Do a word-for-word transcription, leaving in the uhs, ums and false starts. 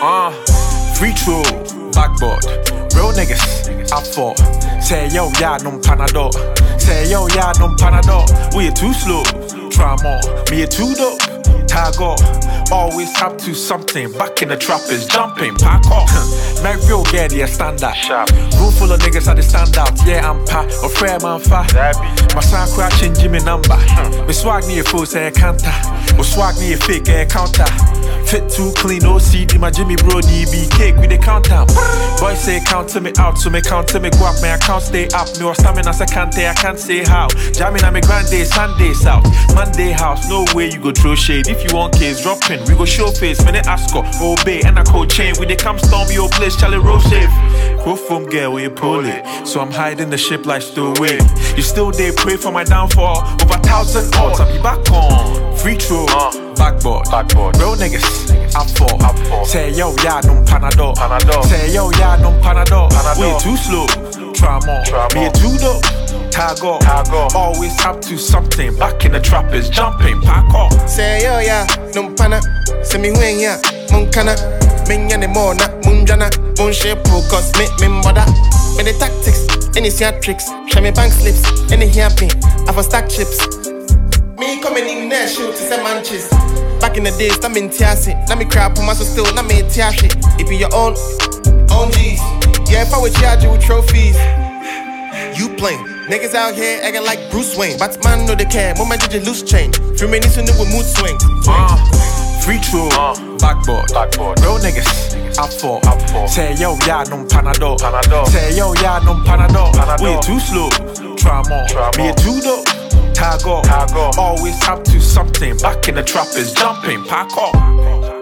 Uh, free throw, backboard. Real niggas, I fought. Say yo, yeah, no panadol. Say yo, yeah, no panadol. We too slow, try more. Me too dope, tag off. Always up to something. Back in the trap is jumping, pack off. Make real get yeah, stand up. Room full of niggas at the stand out. Yeah, I'm pa, or fair man fa. My son crouching Jimmy number. Me swag me a full say canter. Or swag me a fake air counter. Fit too clean, O C D, my Jimmy Brody be cake with the countdown. Boys say count to me out, so me count to me go up, my account stay up. Me or stamina as I can't say, I can't say how. Jamming on me grand day, Sunday south. Monday house, no way you go throw shade. If you want case, drop in, we go show face. Minute ask her, obey, and I code chain. We they come storm your place, Charlie roll safe. Go from girl, where you pull it. So I'm hiding the ship like stowaway. You still there, pray for my downfall. Over a thousand odds, I'll be back on. Free throw, uh, backboard. backboard. Real niggas, I fall. I fall. Say yo, yeah, no panadol. panadol. Say yo, yeah, no panadol. panadol. We too slow, try more. Try Me more. too dope, tag off. Tag off. Always up to something. Back in the trap is jumping, pack off. Say yo, yeah, no pana. Say me when ya, mon kana. Minya ne mo na, munjana. Mon shape cause me, me mbada. Me the tactics, any tricks. Show me bank slips, any happy. I for stack chips. Me coming in there, shoot to say manches. Back in the days, I'm in Tiasi. Now me crap on my so still, now me Tiashi. It be your own, own G's. Yeah, if I would charge you with trophies. You playing. Niggas out here acting like Bruce Wayne. But man know they care, moment did you loose change. Few minutes in with mood swing. Uh, free throw, uh, backboard. backboard. Real niggas, I fall. I fall. Say yo, yeah, no panadol. panadol. Say yo, yeah, no panadol. panadol. We too slow, try more. Try Me more. too dope. Tag off. Tag off. Always up to something. Back in the trap is jumping, pack off.